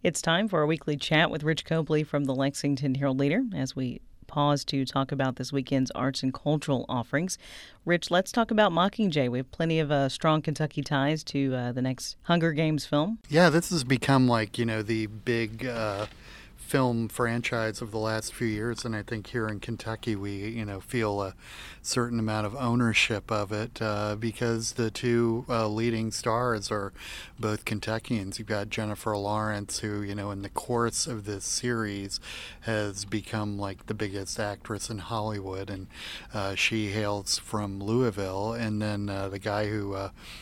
It's time for our weekly chat with Rich Copley from the Lexington Herald Leader as we pause to talk about this weekend's arts and cultural offerings. Rich, let's talk about Mockingjay. We have plenty of strong Kentucky ties to the next Hunger Games film. Yeah, this has become the big film franchise of the last few years, and I think here in Kentucky we feel a certain amount of ownership of it because the two leading stars are both Kentuckians. You've got Jennifer Lawrence, who in the course of this series has become like the biggest actress in Hollywood, and she hails from Louisville, and then the guy who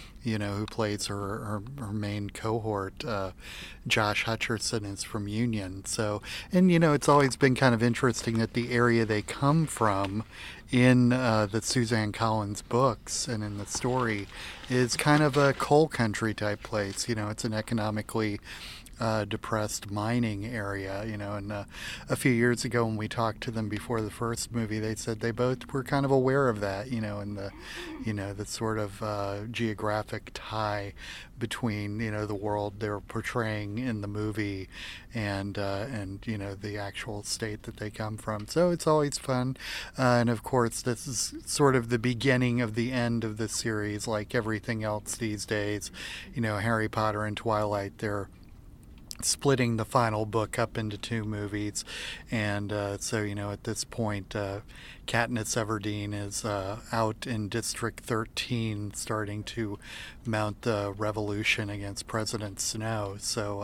plays her main cohort, Josh Hutcherson, is from Union. So, and it's always been kind of interesting that the area they come from in the Suzanne Collins books and in the story is kind of a coal country type place. It's an economically depressed mining area, and a few years ago when we talked to them before the first movie, they said they both were kind of aware of that, and the sort of geographic tie between, the world they were portraying in the movie and the actual state that they come from. So it's always fun. And of course, this is sort of the beginning of the end of the series, like everything else these days. Harry Potter and Twilight, they're splitting the final book up into two movies, and so at this point Katniss Everdeen is out in District 13 starting to mount the revolution against President Snow,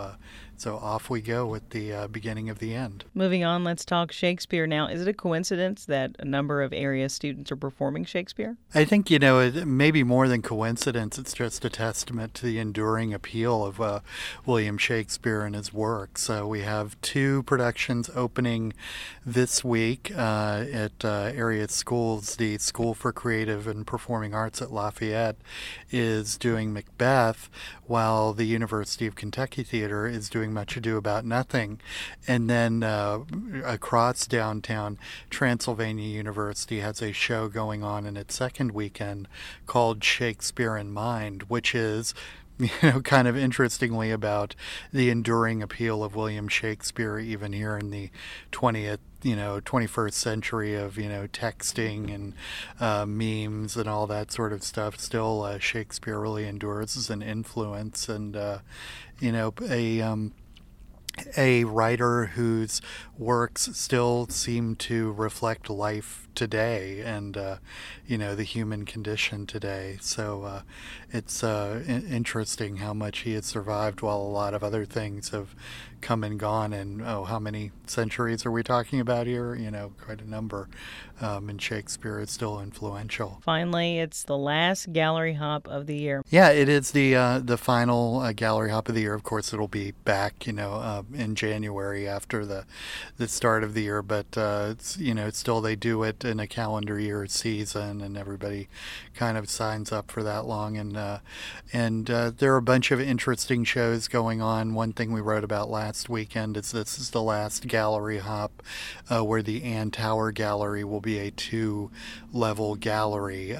so off we go with the beginning of the end. Moving on, let's talk Shakespeare now. Is it a coincidence that a number of area students are performing Shakespeare? I think, it may be more than coincidence. It's just a testament to the enduring appeal of William Shakespeare and his works. We have two productions opening this week at area schools. The School for Creative and Performing Arts at Lafayette is doing Macbeth, while the University of Kentucky Theater is doing Much Ado About Nothing. And then across downtown, Transylvania University has a show going on in its second weekend called Shakespeare in Mind, which is kind of interestingly about the enduring appeal of William Shakespeare even here in the 21st century of, texting and memes and all that sort of stuff. Still, Shakespeare really endures as an influence, and, a writer whose works still seem to reflect life today and the human condition today. So it's interesting how much he has survived while a lot of other things have come and gone. And how many centuries are we talking about here? Quite a number. And Shakespeare is still influential. Finally, it's the last gallery hop of the year. Yeah, it is the final gallery hop of the year. Of course, it'll be back, in January after the start of the year. But it's still they do it in a calendar year season, and everybody kind of signs up for that long. And there are a bunch of interesting shows going on. One thing we wrote about last weekend is this is the last gallery hop where the Ann Tower Gallery will be a 2-level gallery.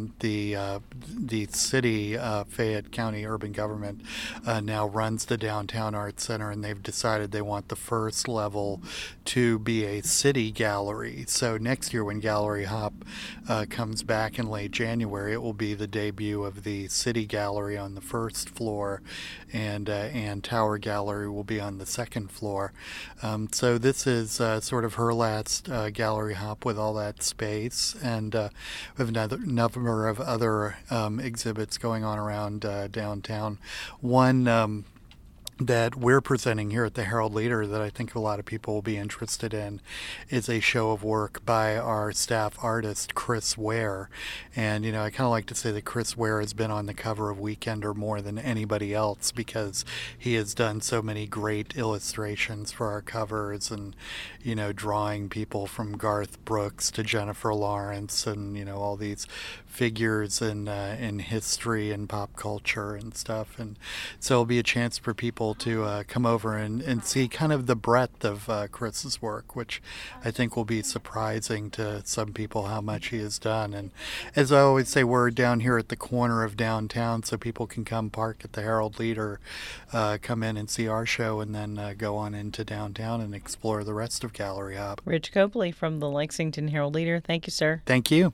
The city, Fayette County Urban Government, now runs the Downtown Arts Center, and they've decided they want the first level to be a city gallery. So next year when Gallery Hop comes back in late January, it will be the debut of the City Gallery on the first floor, and Ann Tower Gallery will be on the second floor. So this is sort of her last gallery hop with all that space, and we have another number of other exhibits going on around downtown. One that we're presenting here at the Herald Leader that I think a lot of people will be interested in is a show of work by our staff artist, Chris Ware. And, I kind of like to say that Chris Ware has been on the cover of Weekender more than anybody else because he has done so many great illustrations for our covers and, drawing people from Garth Brooks to Jennifer Lawrence and, all these figures in history and pop culture and stuff. And so it'll be a chance for people people to come over and see kind of the breadth of Chris's work, which I think will be surprising to some people how much he has done. And as I always say, we're down here at the corner of downtown, so people can come park at the Herald Leader, come in and see our show, and then go on into downtown and explore the rest of Gallery Hop. Rich Copley from the Lexington Herald Leader, thank you, sir. Thank you.